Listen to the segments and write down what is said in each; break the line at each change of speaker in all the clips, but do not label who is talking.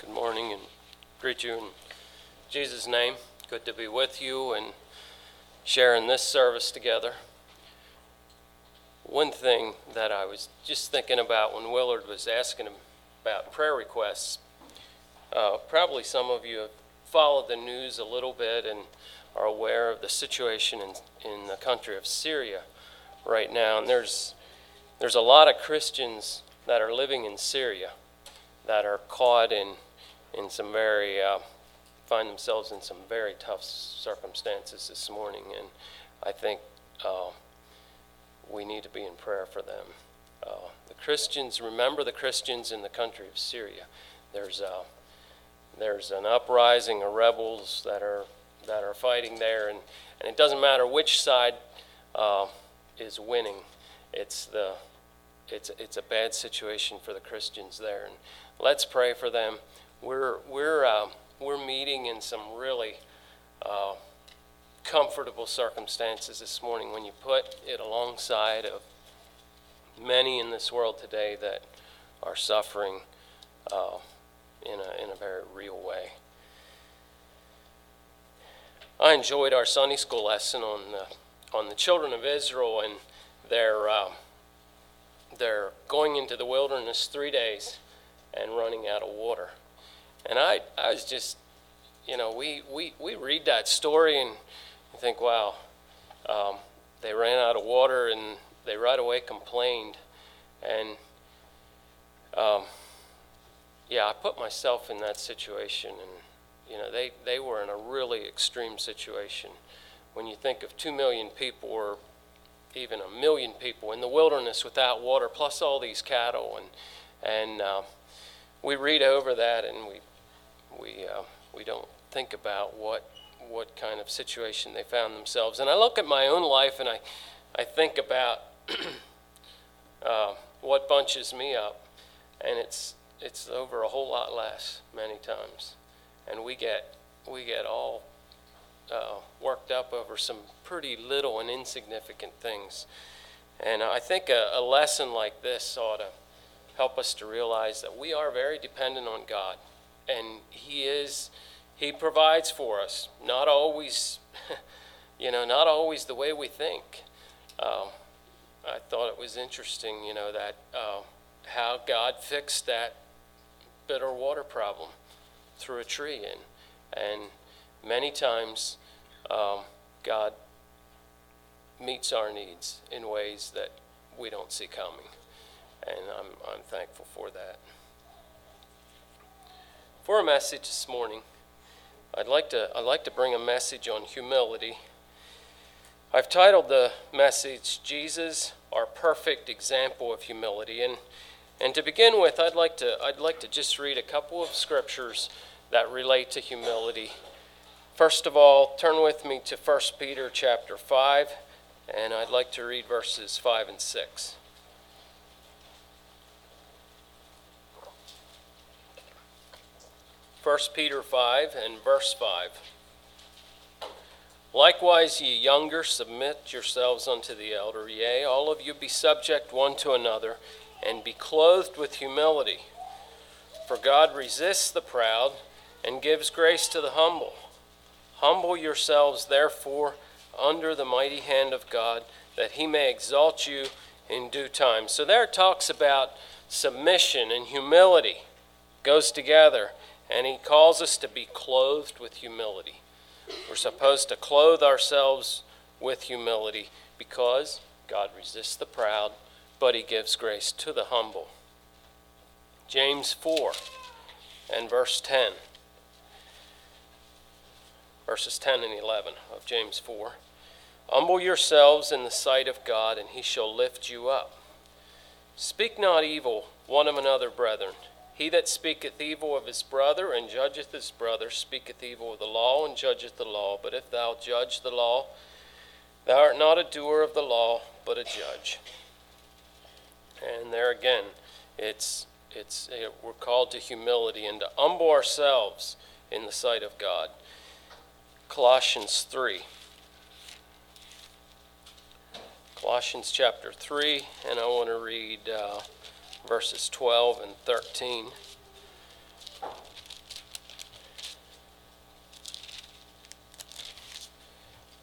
Good morning and greet you in Jesus' name. Good to be with you and sharing this service together. One thing that I was just thinking about when Willard was asking about prayer requests, probably some of you have followed the news a little bit and are aware of the situation in the country of Syria right now. And there's a lot of Christians that are living in Syria that are caught in some very, find themselves in some very tough circumstances this morning. And I think we need to be in prayer for them. The Christians, remember the Christians in the country of Syria. There's an uprising of rebels that are fighting there, and it doesn't matter which side is winning. It's a bad situation for the Christians there, and let's pray for them. We're meeting in some really comfortable circumstances this morning when you put it alongside of many in this world today that are suffering in a very real way. I enjoyed our Sunday school lesson on the children of Israel and they're going into the wilderness 3 days and running out of water. And I was just, we read that story and you think, wow, they ran out of water and they right away complained. And I put myself in that situation, and they were in a really extreme situation. When you think of 2 million people or even 1 million people in the wilderness without water, plus all these cattle, and we read over that, and we don't think about what kind of situation they found themselves. And I look at my own life, and I think about what bunches me up, and it's over a whole lot less many times, and we get all worked up over some pretty little and insignificant things. And I think a lesson like this ought to help us to realize that we are very dependent on God, and He provides for us. Not always, not always the way we think. I thought it was interesting, that how God fixed that bitter water problem through a tree, and many times God meets our needs in ways that we don't see coming, and I'm thankful for that. For a message this morning, I'd like to bring a message on humility. I've titled the message, Jesus, Our Perfect Example of Humility. And to begin with, I'd like to just read a couple of scriptures that relate to humility. First of all, turn with me to 1 Peter chapter 5, and I'd like to read verses 5 and 6. First Peter 5 and verse 5. Likewise, ye younger, submit yourselves unto the elder. Yea, all of you be subject one to another, and be clothed with humility. For God resists the proud, and gives grace to the humble. Humble yourselves, therefore, under the mighty hand of God, that He may exalt you in due time. So there it talks about submission and humility goes together. And He calls us to be clothed with humility. We're supposed to clothe ourselves with humility because God resists the proud, but He gives grace to the humble. James 4 and verse 10. Verses 10 and 11 of James 4. Humble yourselves in the sight of God, and He shall lift you up. Speak not evil one of another, brethren. He that speaketh evil of his brother and judgeth his brother speaketh evil of the law and judgeth the law. But if thou judge the law, thou art not a doer of the law, but a judge. And there again, we're called to humility and to humble ourselves in the sight of God. Colossians 3. Colossians chapter 3, and I want to read verses 12 and 13.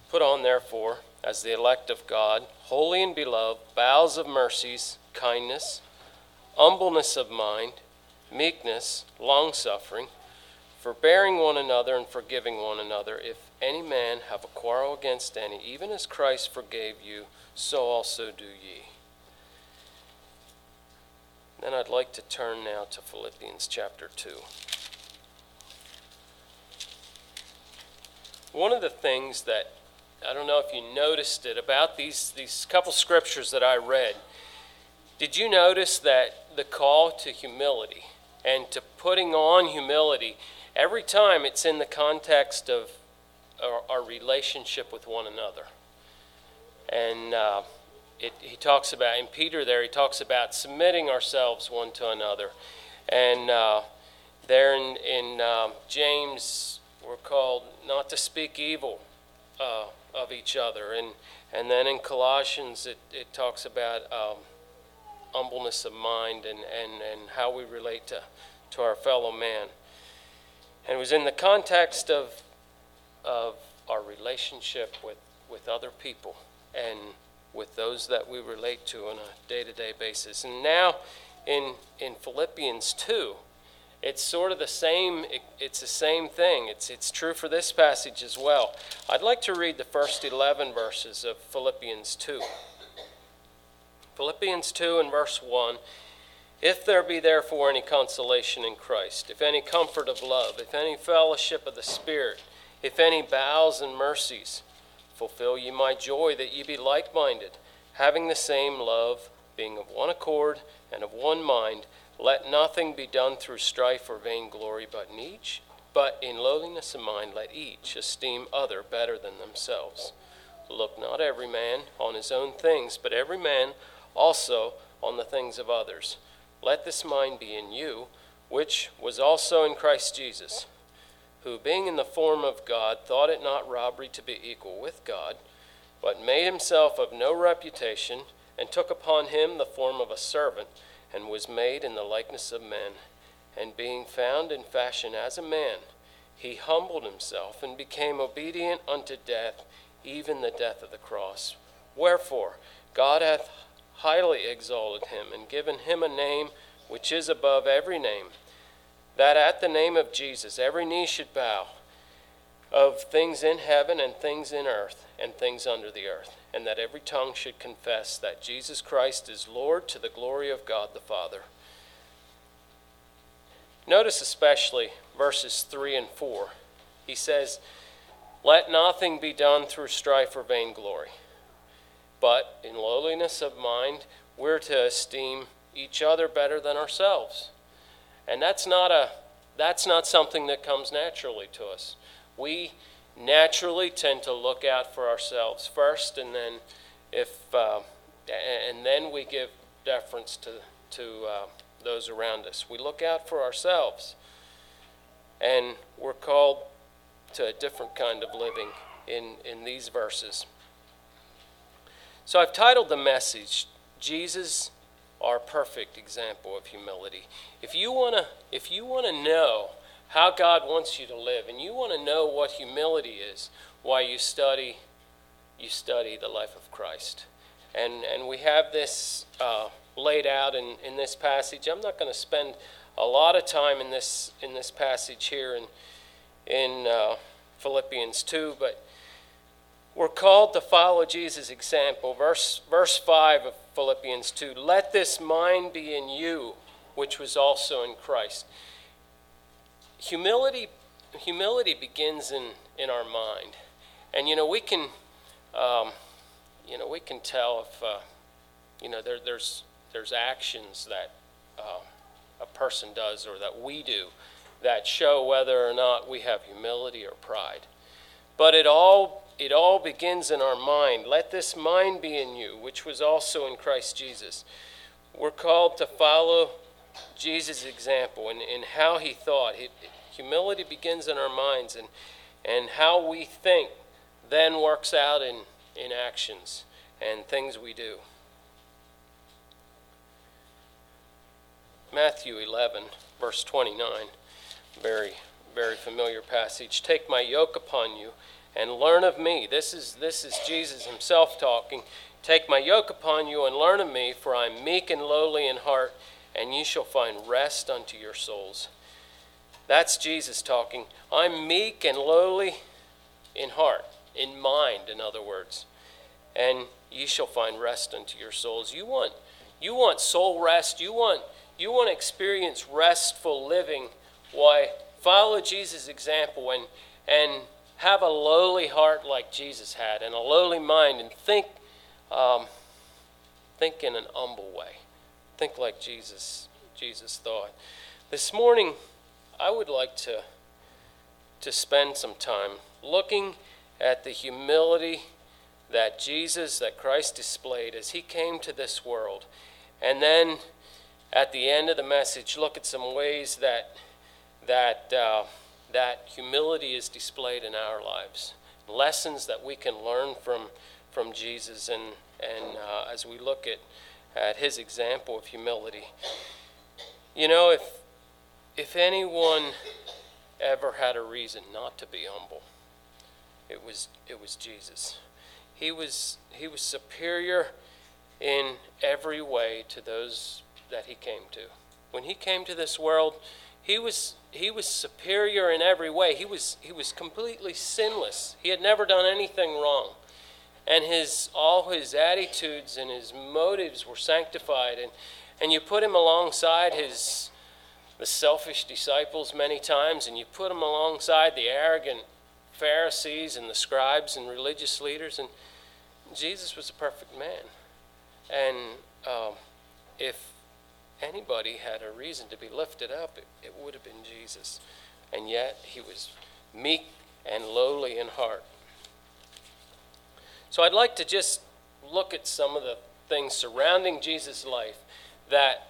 Put on, therefore, as the elect of God, holy and beloved, bowels of mercies, kindness, humbleness of mind, meekness, long-suffering, forbearing one another and forgiving one another. If any man have a quarrel against any, even as Christ forgave you, so also do ye. Then I'd like to turn now to Philippians chapter 2. One of the things that, I don't know if you noticed it, about these couple scriptures that I read, did you notice that the call to humility and to putting on humility, every time it's in the context of our relationship with one another? And he talks about, in Peter there, he talks about submitting ourselves one to another. And there in James, we're called not to speak evil of each other. And then in Colossians, it talks about humbleness of mind and how we relate to our fellow man. And it was in the context of our relationship with other people and with those that we relate to on a day-to-day basis. And now in Philippians 2, it's sort of the same. It's the same thing. It's true for this passage as well. I'd like to read the first 11 verses of Philippians 2. Philippians 2 and verse 1. If there be therefore any consolation in Christ, if any comfort of love, if any fellowship of the Spirit, if any bowels and mercies, fulfill ye my joy, that ye be like-minded, having the same love, being of one accord and of one mind. Let nothing be done through strife or vainglory, but in lowliness of mind let each esteem other better than themselves. Look not every man on his own things, but every man also on the things of others. Let this mind be in you, which was also in Christ Jesus, who being in the form of God thought it not robbery to be equal with God, but made himself of no reputation, and took upon him the form of a servant, and was made in the likeness of men. And being found in fashion as a man, he humbled himself, and became obedient unto death, even the death of the cross. Wherefore God hath highly exalted him, and given him a name which is above every name, that at the name of Jesus every knee should bow, of things in heaven and things in earth and things under the earth, and that every tongue should confess that Jesus Christ is Lord, to the glory of God the Father. Notice especially verses 3 and 4. He says, let nothing be done through strife or vainglory, but in lowliness of mind we're to esteem each other better than ourselves. And that's not something that comes naturally to us. We naturally tend to look out for ourselves first, and then then we give deference to those around us. We look out for ourselves, and we're called to a different kind of living in these verses. So I've titled the message, Jesus, our perfect example of humility. If you want to know how God wants you to live, and you want to know what humility is, why you study the life of Christ. And we have this laid out in this passage. I'm not going to spend a lot of time in this passage here in Philippians 2, but we're called to follow Jesus' example. Verse 5 of Philippians 2, let this mind be in you, which was also in Christ. Humility begins in our mind. And we can tell if there's actions that a person does or that we do that show whether or not we have humility or pride. But it all begins in our mind. Let this mind be in you, which was also in Christ Jesus. We're called to follow Jesus' example in how he thought. Humility begins in our minds, and how we think then works out in actions and things we do. Matthew 11, verse 29, very, very familiar passage. Take my yoke upon you and learn of me. This is Jesus himself talking. Take my yoke upon you and learn of me, for I am meek and lowly in heart, and ye shall find rest unto your souls. That's Jesus talking. I'm meek and lowly in heart, in mind, in other words. And ye shall find rest unto your souls. You want soul rest. You want to experience restful living. Why, follow Jesus' example and have a lowly heart like Jesus had, and a lowly mind, and think in an humble way. Think like Jesus thought. This morning, I would like to spend some time looking at the humility that Christ displayed as he came to this world. And then at the end of the message, look at some ways that humility is displayed in our lives. Lessons that we can learn from Jesus, and as we look at his example of humility. You know, if anyone ever had a reason not to be humble, it was Jesus. He was superior in every way to those that he came to. When he came to this world, he was superior in every way. He was completely sinless. He had never done anything wrong. And all his attitudes and his motives were sanctified. And you put him alongside the selfish disciples many times, and you put him alongside the arrogant Pharisees and the scribes and religious leaders, and Jesus was a perfect man. And if anybody had a reason to be lifted up, it would have been Jesus. And yet he was meek and lowly in heart. So I'd like to just look at some of the things surrounding Jesus' life that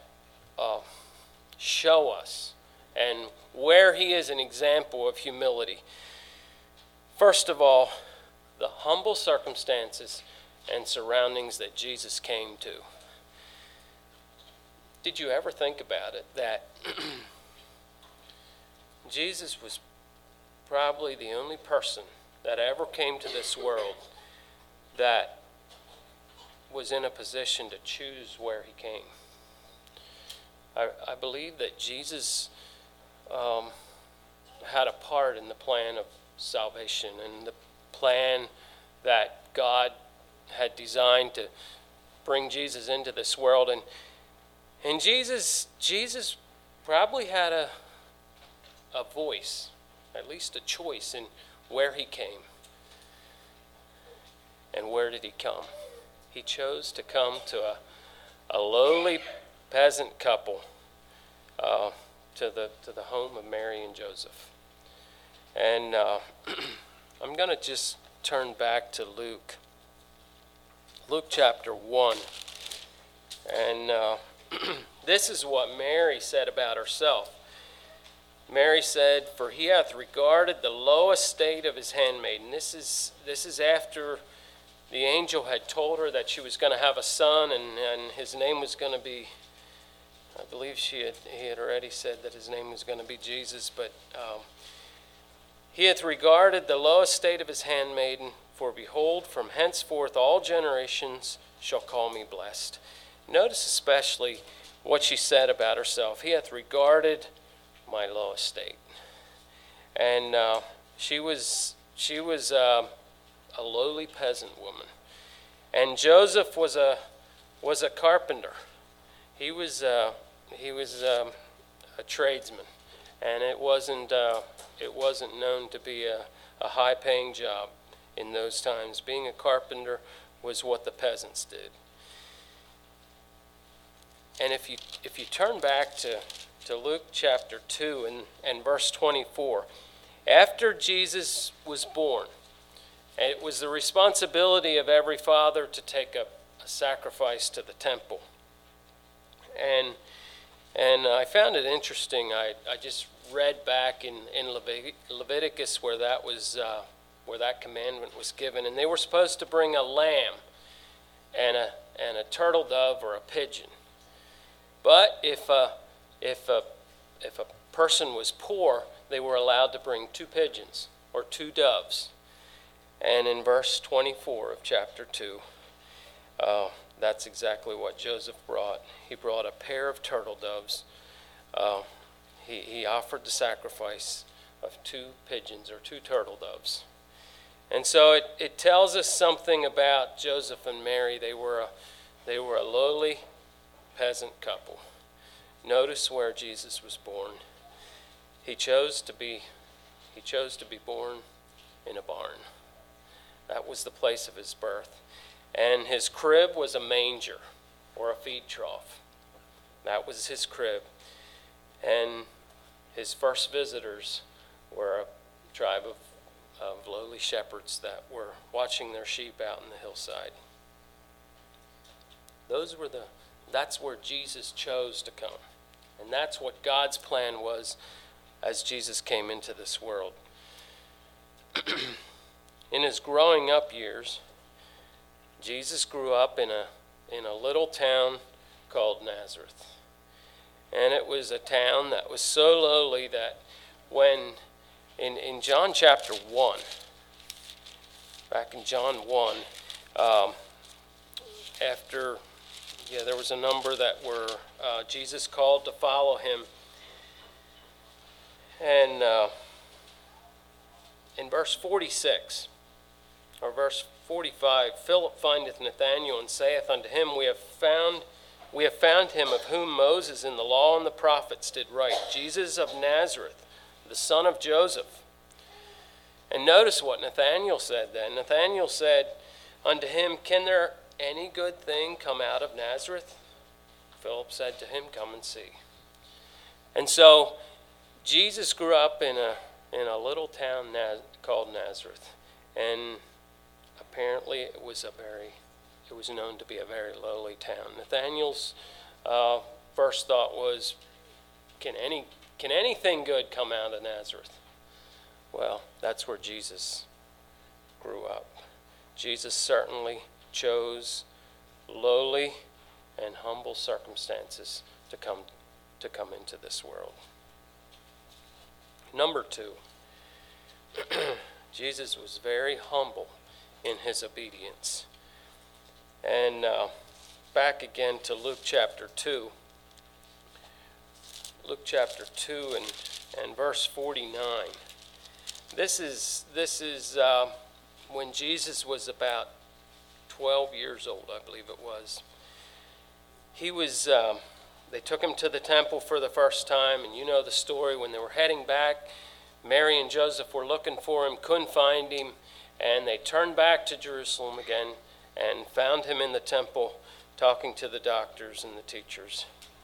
show us and where he is an example of humility. First of all, the humble circumstances and surroundings that Jesus came to. Did you ever think about it that Jesus was probably the only person that ever came to this world that was in a position to choose where he came? I believe that Jesus had a part in the plan of salvation and the plan that God had designed to bring Jesus into this world. And Jesus probably had a voice, at least a choice in where he came. And where did he come? He chose to come to a lowly peasant couple, to the home of Mary and Joseph. And I'm going to just turn back to Luke chapter 1. And this is what Mary said about herself. Mary said, "For he hath regarded the low estate of his handmaiden." This is after the angel had told her that she was going to have a son, and his name was going to be, I believe he had already said that his name was going to be Jesus, but he hath regarded the low estate of his handmaiden, for behold, from henceforth all generations shall call me blessed. Notice especially what she said about herself. He hath regarded my low estate. And she was a lowly peasant woman. And Joseph was a carpenter. He was a tradesman, and it wasn't known to be a high-paying job in those times. Being a carpenter was what the peasants did. And if you turn back to Luke chapter 2 and verse 24, after Jesus was born, it was the responsibility of every father to take a sacrifice to the temple. And I found it interesting. I just read back in Leviticus where that commandment was given, and they were supposed to bring a lamb and a turtle dove or a pigeon. But if a person was poor, they were allowed to bring 2 pigeons or 2 doves. And in verse 24 of chapter 2, that's exactly what Joseph brought. He brought a pair of turtle doves. He offered the sacrifice of 2 pigeons or 2 turtle doves. And so it tells us something about Joseph and Mary. They were a lowly peasant couple. Notice where Jesus was born. He chose to be born in a barn. That was the place of his birth. And his crib was a manger or a feed trough. That was his crib. And his first visitors were a tribe of lowly shepherds that were watching their sheep out in the hillside. That's where Jesus chose to come. And that's what God's plan was as Jesus came into this world. In his growing up years, Jesus grew up in a little town called Nazareth. And it was a town that was so lowly that when in John chapter 1, back in John 1, there was a number that were Jesus called to follow him. And in verse 46, or verse 45, Philip findeth Nathanael and saith unto him, We have found him of whom Moses in the law and the prophets did write, Jesus of Nazareth, the son of Joseph. And notice what Nathanael said then. Nathanael said unto him, Can there any good thing come out of Nazareth? Philip said to him, Come and see. And so Jesus grew up in a little town called Nazareth, and apparently it was known to be a very lowly town. Nathanael's first thought was, can anything good come out of Nazareth? Well, that's where Jesus grew up. Jesus certainly chose lowly and humble circumstances to come into this world. Number 2, Jesus was very humble in his obedience. And back again to Luke chapter 2. Luke chapter 2 and verse 49. This is when Jesus was about 12 years old, I believe it was. They took him to the temple for the first time, and you know the story. When they were heading back, Mary and Joseph were looking for him, couldn't find him, and they turned back to Jerusalem again and found him in the temple talking to the doctors and the teachers.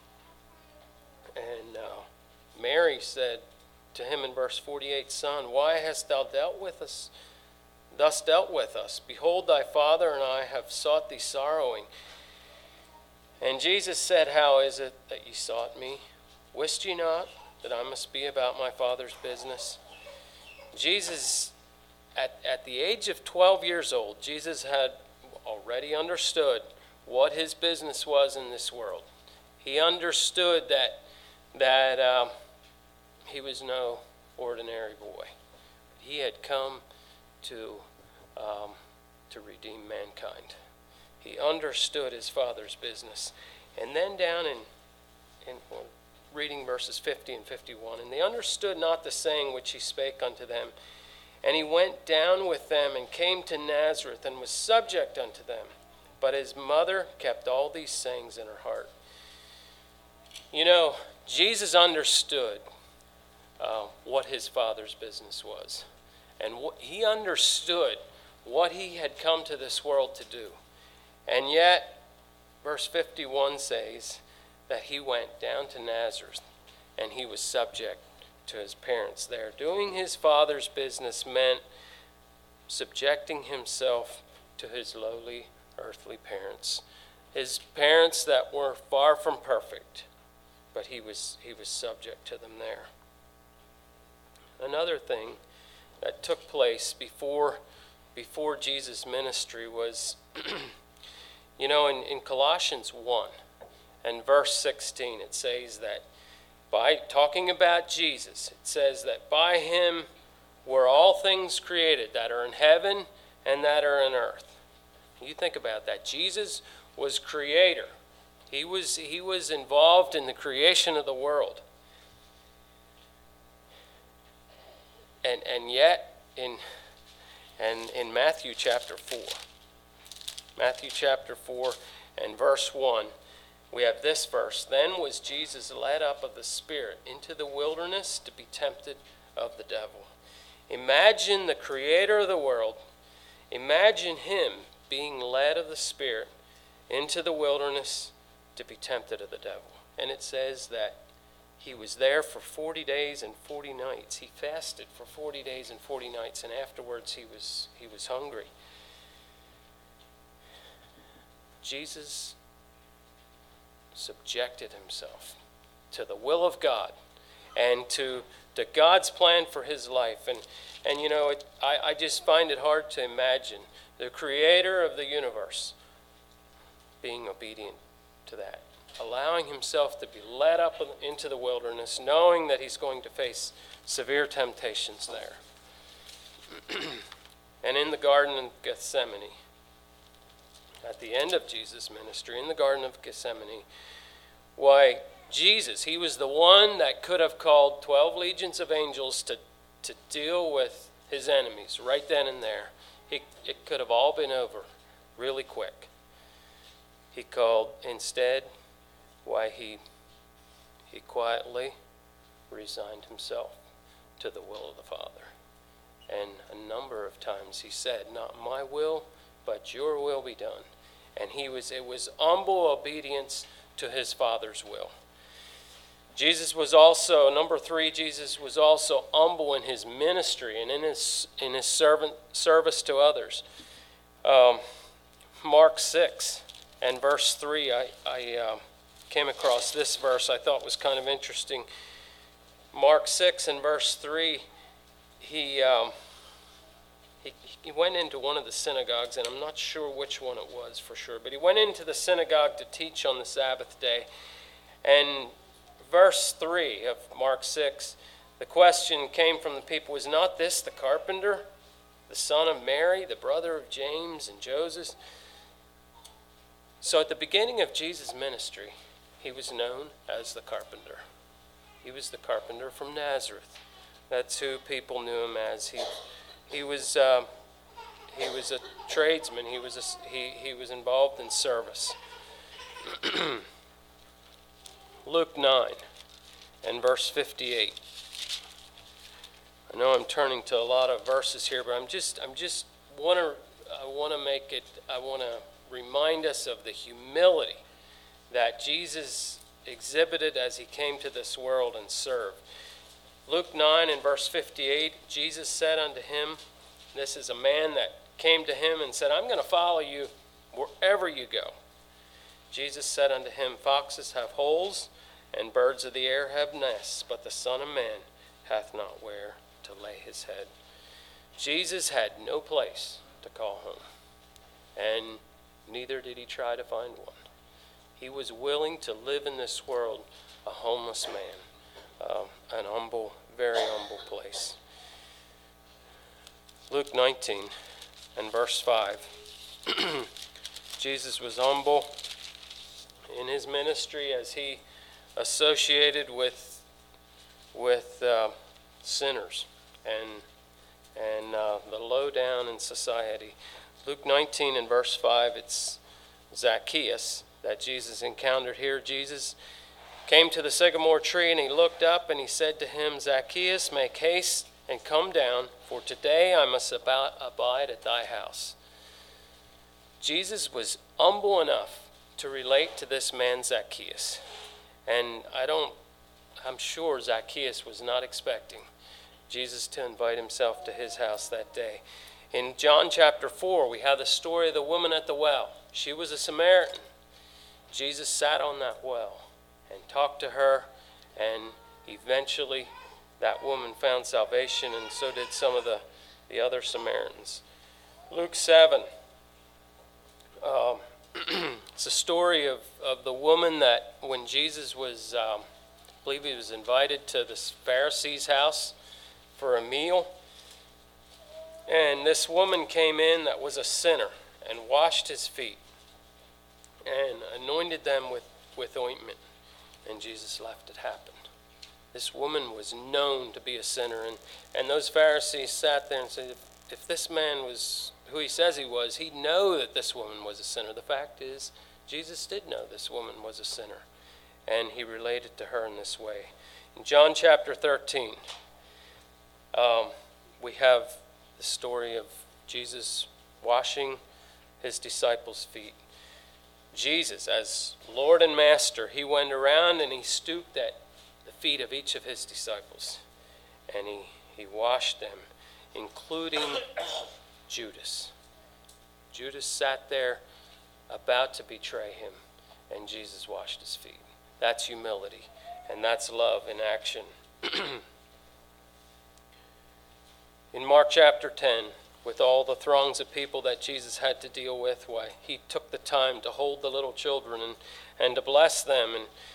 And Mary said to him in verse 48, Son, why hast thou thus dealt with us? Behold, thy father and I have sought thee sorrowing. And Jesus said, How is it that ye sought me? Wist ye not that I must be about my Father's business? Jesus, at the age of 12 years old, Jesus had already understood what his business was in this world. He understood that he was no ordinary boy. He had come to redeem mankind. He understood his Father's business. And then down in reading verses 50 and 51, and they understood not the saying which he spake unto them. And he went down with them and came to Nazareth and was subject unto them. But his mother kept all these sayings in her heart. You know, Jesus understood what his Father's business was. And he understood what he had come to this world to do. And yet, verse 51 says that he went down to Nazareth and he was subject to his parents there. Doing his Father's business meant subjecting himself to his lowly earthly parents. His parents that were far from perfect, but he was subject to them there. Another thing that took place before Jesus' ministry was in Colossians 1 and verse 16, it says that by talking about Jesus, it says that by him were all things created that are in heaven and that are in earth. You think about that. Jesus was creator. He was involved in the creation of the world. And yet in Matthew chapter 4. Matthew chapter 4 and verse 1, we have this verse. Then was Jesus led up of the Spirit into the wilderness to be tempted of the devil. Imagine the creator of the world. Imagine him being led of the Spirit into the wilderness to be tempted of the devil. And it says that he was there for 40 days and 40 nights. He fasted for 40 days and 40 nights, and afterwards he was hungry. Jesus subjected himself to the will of God and to God's plan for his life. And you know, I just find it hard to imagine the creator of the universe being obedient to that, allowing himself to be led up into the wilderness, knowing that he's going to face severe temptations there. And in the Garden of Gethsemane, at the end of Jesus' ministry, in the Garden of Gethsemane, why Jesus, he was the one that could have called 12 legions of angels to deal with his enemies right then and there. It could have all been over really quick. He called instead, why he quietly resigned himself to the will of the Father. And a number of times he said, not my will, but your will be done. And it was humble obedience to his Father's will. Jesus was also, number 3, Jesus was also humble in his ministry and in his service to others. Mark 6 and verse 3, I came across this verse I thought was kind of interesting. Mark 6 and verse 3, he went into one of the synagogues, and I'm not sure which one it was for sure, but he went into the synagogue to teach on the Sabbath day. And verse 3 of Mark 6, the question came from the people, was not this the carpenter, the son of Mary, the brother of James and Joseph? So at the beginning of Jesus' ministry, he was known as the carpenter. He was the carpenter from Nazareth. That's who people knew him as. He was a tradesman. He was involved in service. Luke 9 and verse 58. I know I'm turning to a lot of verses here, but I want to remind us of the humility that Jesus exhibited as he came to this world and served. Luke 9 and verse 58, Jesus said unto him, this is a man that came to him and said, I'm going to follow you wherever you go. Jesus said unto him, foxes have holes, and birds of the air have nests, but the Son of Man hath not where to lay his head. Jesus had no place to call home, and neither did he try to find one. He was willing to live in this world a homeless man, an humble, very humble place. Luke 19 and verse 5. Jesus was humble in his ministry as he associated with sinners and the low down in society. Luke 19 and verse 5, it's Zacchaeus that Jesus encountered here. Jesus came to the sycamore tree, and he looked up and he said to him, Zacchaeus, make haste and come down, for today I must abide at thy house. Jesus was humble enough to relate to this man Zacchaeus. And I'm sure Zacchaeus was not expecting Jesus to invite himself to his house that day. In John chapter 4, we have the story of the woman at the well. She was a Samaritan. Jesus sat on that well and talked to her, and eventually that woman found salvation, and so did some of the other Samaritans. Luke 7. It's a story of the woman that when Jesus was, I believe he was invited to this Pharisee's house for a meal. And this woman came in that was a sinner and washed his feet and anointed them with ointment. And Jesus left it happen. This woman was known to be a sinner. And those Pharisees sat there and said, if this man was who he says he was, he'd know that this woman was a sinner. The fact is, Jesus did know this woman was a sinner. And he related to her in this way. In John chapter 13, we have the story of Jesus washing his disciples' feet. Jesus, as Lord and Master, he went around and he stooped at the feet of each of his disciples. And he washed them, including Judas. Judas sat there about to betray him, and Jesus washed his feet. That's humility, and that's love in action. In Mark chapter 10, with all the throngs of people that Jesus had to deal with, why he took the time to hold the little children and to bless them,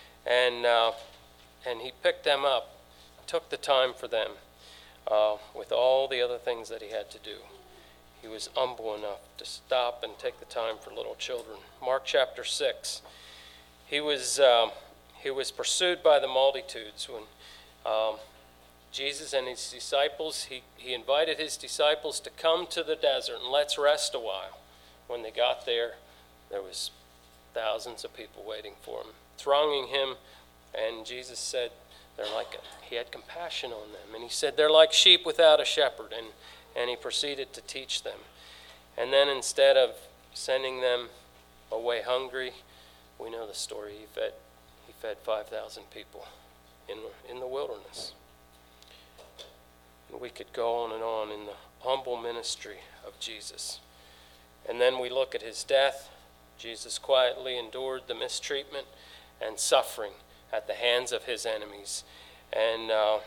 and he picked them up, took the time for them, with all the other things that he had to do. He was humble enough to stop and take the time for little children. Mark chapter 6, he was pursued by the multitudes when Jesus and his disciples, he invited his disciples to come to the desert and let's rest a while. When they got there, there was thousands of people waiting for him, thronging him, and Jesus said, he had compassion on them, and he said, they're like sheep without a shepherd, and he proceeded to teach them. And then instead of sending them away hungry, we know the story, he fed 5,000 people in the wilderness. And we could go on in the humble ministry of Jesus. And then we look at his death. Jesus quietly endured the mistreatment and suffering at the hands of his enemies. And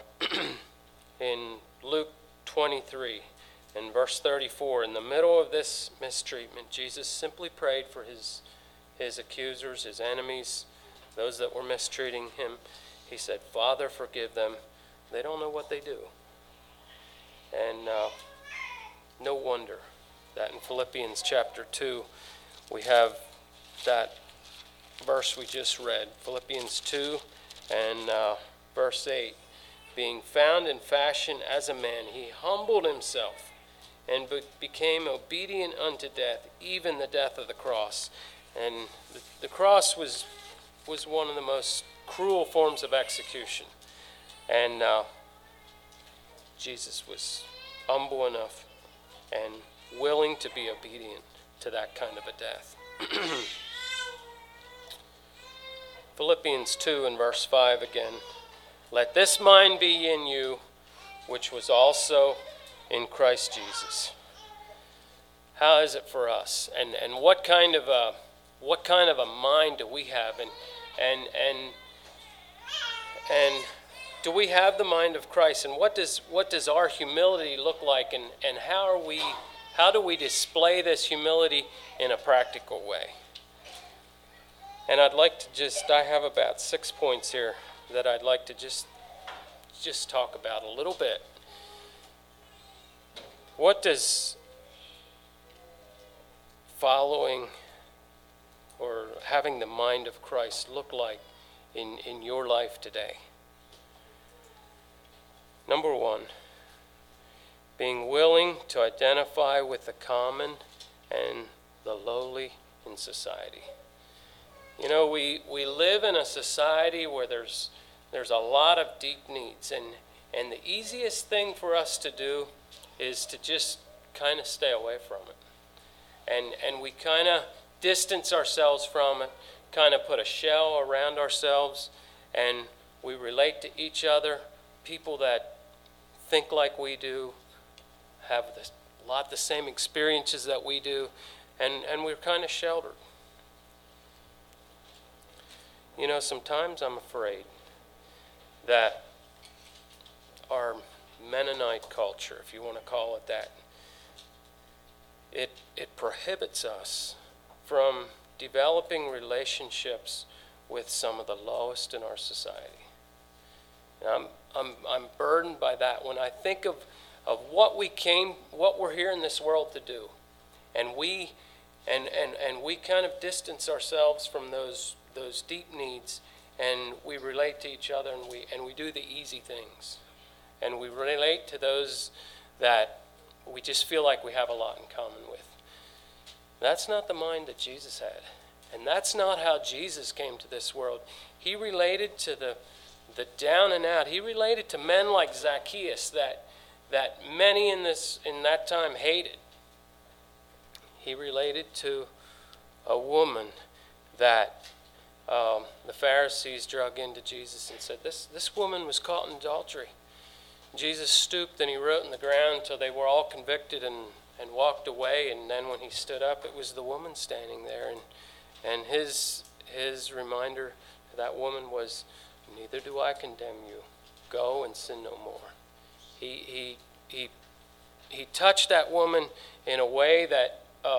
in Luke 23, in verse 34, in the middle of this mistreatment, Jesus simply prayed for his accusers, his enemies, those that were mistreating him. He said, Father, forgive them. They don't know what they do. And no wonder that in Philippians chapter 2, we have that verse we just read, Philippians 2 and verse 8. Being found in fashion as a man, he humbled himself and became obedient unto death, even the death of the cross. And the cross was one of the most cruel forms of execution. And Jesus was humble enough and willing to be obedient to that kind of a death. Philippians 2 and verse 5 again. Let this mind be in you, which was also in Christ Jesus. How is it for us? And what kind of a mind do we have? And do we have the mind of Christ? And what does our humility look like? And how do we display this humility in a practical way? And I'd like to I have about 6 points here that I'd like to just talk about a little bit. What does following or having the mind of Christ look like in your life today? Number 1, being willing to identify with the common and the lowly in society. You know, we live in a society where there's a lot of deep needs, and the easiest thing for us to do is to just kind of stay away from it. And we kind of distance ourselves from it, kind of put a shell around ourselves, and we relate to each other, people that think like we do, have a lot the same experiences that we do, and we're kind of sheltered. You know, sometimes I'm afraid that our Mennonite culture, if you want to call it that, it prohibits us from developing relationships with some of the lowest in our society. And I'm burdened by that when I think of what we're here in this world to do. And we kind of distance ourselves from those deep needs, and we relate to each other, and we do the easy things. And we relate to those that we just feel like we have a lot in common with. That's not the mind that Jesus had. And that's not how Jesus came to this world. He related to the down and out. He related to men like Zacchaeus that many in that time hated. He related to a woman that the Pharisees drug into Jesus and said, this woman was caught in adultery. Jesus stooped and he wrote in the ground till they were all convicted and walked away. And then when he stood up, it was the woman standing there. And his reminder to that woman was, neither do I condemn you. Go and sin no more. He touched that woman in a way that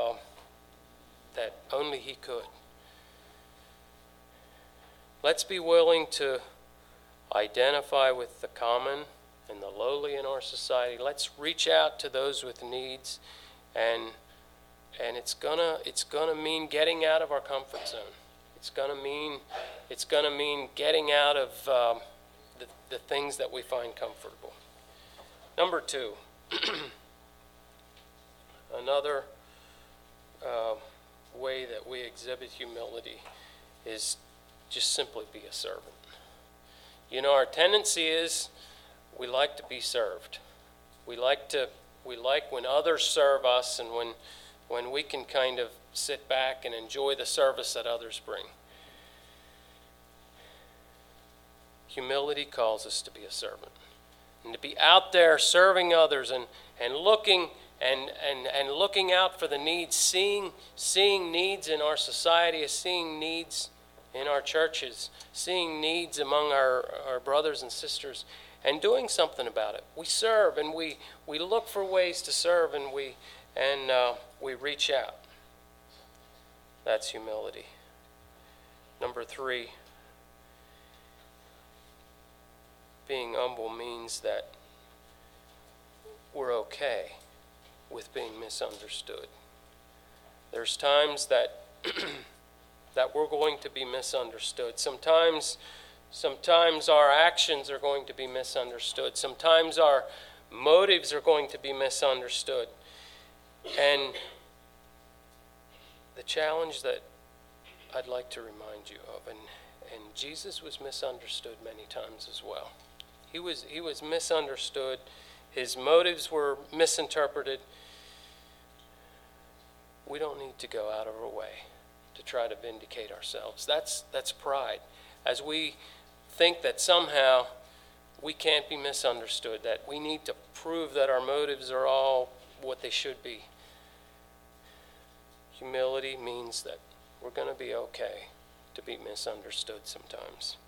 only he could. Let's be willing to identify with the common and the lowly in our society. Let's reach out to those with needs, and it's gonna mean getting out of our comfort zone. It's gonna mean getting out of the things that we find comfortable. Number 2, another way that we exhibit humility is just simply be a servant. You know, our tendency is we like to be served. We like when others serve us, and when we can kind of sit back and enjoy the service that others bring. Humility calls us to be a servant, and to be out there serving others and looking and looking out for the needs, seeing needs in our society, seeing needs in our churches, seeing needs among our brothers and sisters, and doing something about it. We serve, and we look for ways to serve, and we reach out. That's humility. Number 3, being humble means that we're okay with being misunderstood. There's times that that we're going to be misunderstood. Sometimes our actions are going to be misunderstood. Sometimes our motives are going to be misunderstood. And the challenge that I'd like to remind you of, and Jesus was misunderstood many times as well. He was misunderstood. His motives were misinterpreted. We don't need to go out of our way to try to vindicate ourselves. That's pride. As we think that somehow we can't be misunderstood, that we need to prove that our motives are all what they should be. Humility means that we're going to be okay to be misunderstood sometimes.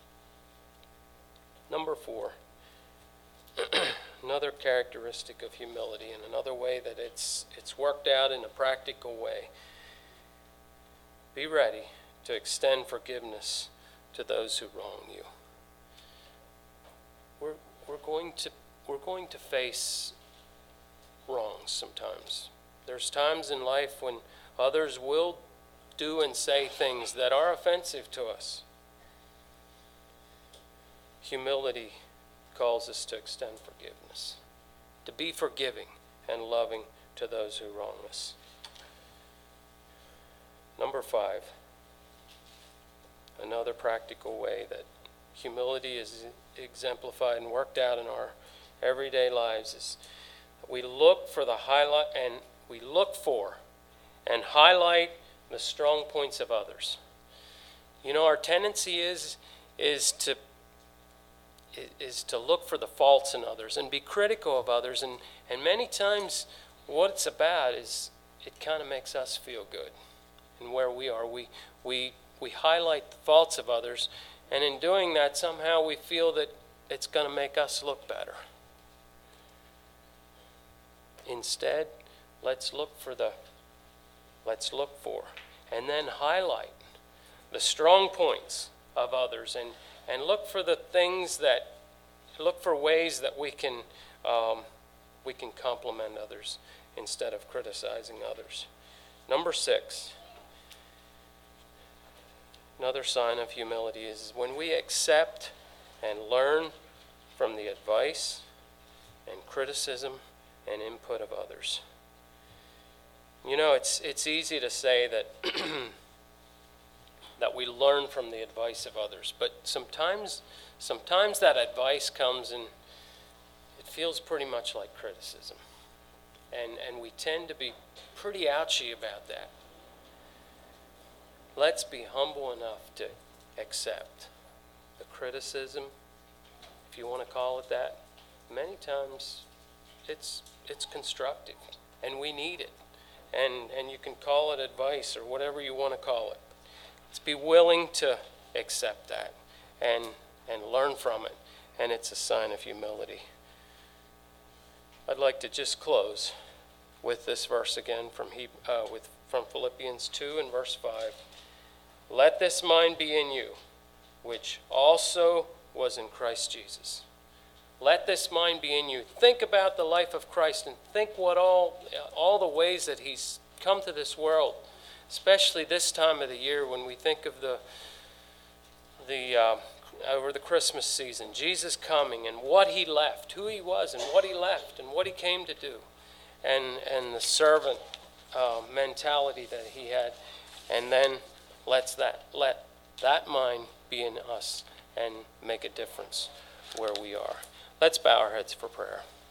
Number 4, another characteristic of humility, and another way that it's worked out in a practical way. Be ready to extend forgiveness to those who wrong you. We're going to face wrongs sometimes. There's times in life when others will do and say things that are offensive to us. Humility calls us to extend forgiveness, to be forgiving and loving to those who wrong us. Number 5, another practical way that humility is exemplified and worked out in our everyday lives is we look for and highlight the strong points of others. You know, our tendency is to look for the faults in others and be critical of others, and many times what it's about is it kind of makes us feel good. And where we are, we highlight the faults of others, and in doing that somehow we feel that it's going to make us look better. Instead, let's look for and then highlight the strong points of others, and look for ways that we can we can compliment others instead of criticizing others. Number 6, another sign of humility is when we accept and learn from the advice and criticism and input of others. You know, it's easy to say that that we learn from the advice of others, but sometimes that advice comes and it feels pretty much like criticism. And we tend to be pretty ouchy about that. Let's be humble enough to accept the criticism, if you want to call it that. Many times it's constructive, and we need it. And you can call it advice or whatever you want to call it. Let's be willing to accept that and learn from it, and it's a sign of humility. I'd like to just close with this verse again from Philippians 2 and verse 5. Let this mind be in you, which also was in Christ Jesus. Let this mind be in you. Think about the life of Christ and think what all the ways that he's come to this world, especially this time of the year when we think of over the Christmas season, Jesus coming and what he left, who he was and what he left and what he came to do, and the servant mentality that he had, and then let that mind be in us and make a difference where we are. Let's bow our heads for prayer.